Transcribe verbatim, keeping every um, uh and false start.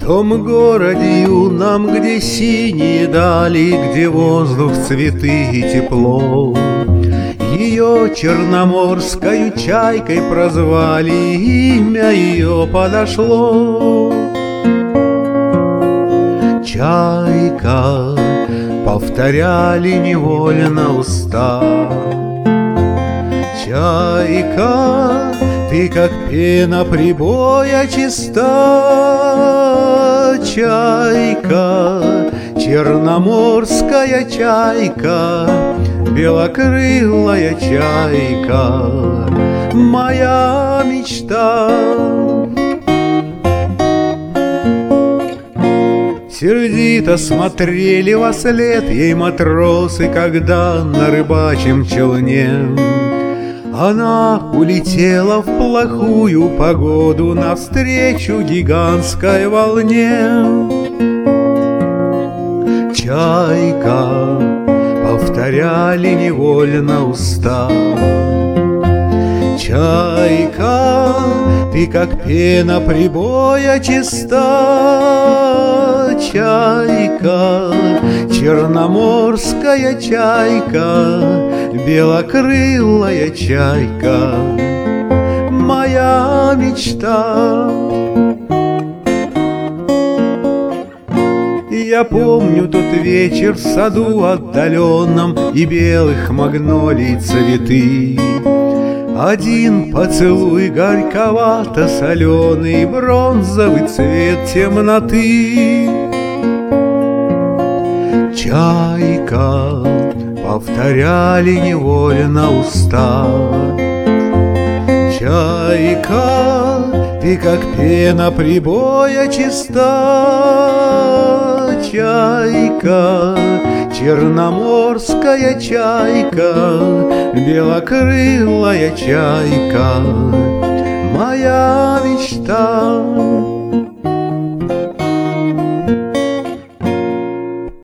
том городе юном, где синие дали, где воздух, цветы и тепло, ее черноморскою чайкой прозвали, имя ее подошло. Чайка, повторяли невольно уста. Чайка, ты как пена прибоя чиста. Чайка, черноморская чайка, белокрылая чайка, моя мечта. Сердито смотрели во след ей матросы, когда на рыбачьем челне она улетела в плохую погоду навстречу гигантской волне. Чайка, повторяли невольно уста. Чайка, ты как пена прибоя чиста. Чайка, черноморская чайка, белокрылая чайка, моя мечта. Я помню тот вечер в саду отдаленном и белых магнолий цветы. Один поцелуй горьковато-соленый, бронзовый цвет темноты. Чайка, повторяли невольно уста. Чайка, ты как пена прибоя чиста. Чайка, черноморская чайка, белокрылая чайка, моя мечта.